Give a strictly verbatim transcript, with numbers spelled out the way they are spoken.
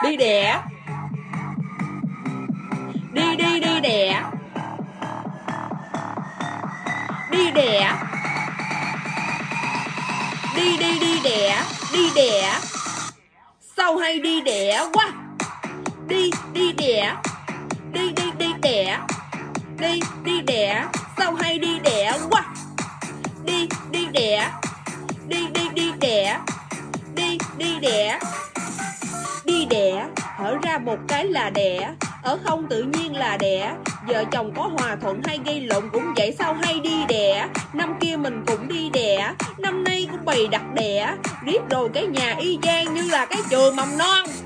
đi đẻ, đi đi đi đẻ, đi đẻ, đi đi đi đẻ, đi đẻ. Sao hay đi đẻ quá. Đi đi đẻ, đi đi đi đẻ, đi đi đẻ. Sao hay đi đẻ quá. Đi đi đẻ, đi đi đi đẻ, đi đi đẻ. Đi đẻ, hở ra một cái là đẻ, ở không tự nhiên là đẻ. Vợ chồng có hòa thuận hay gây lộn cũng vậy. Sao hay đi đẻ. Năm kia mình cũng đi đẻ, năm nay cũng bày đặt đẻ. Riết rồi cái nhà y chang như là cái trường mầm non.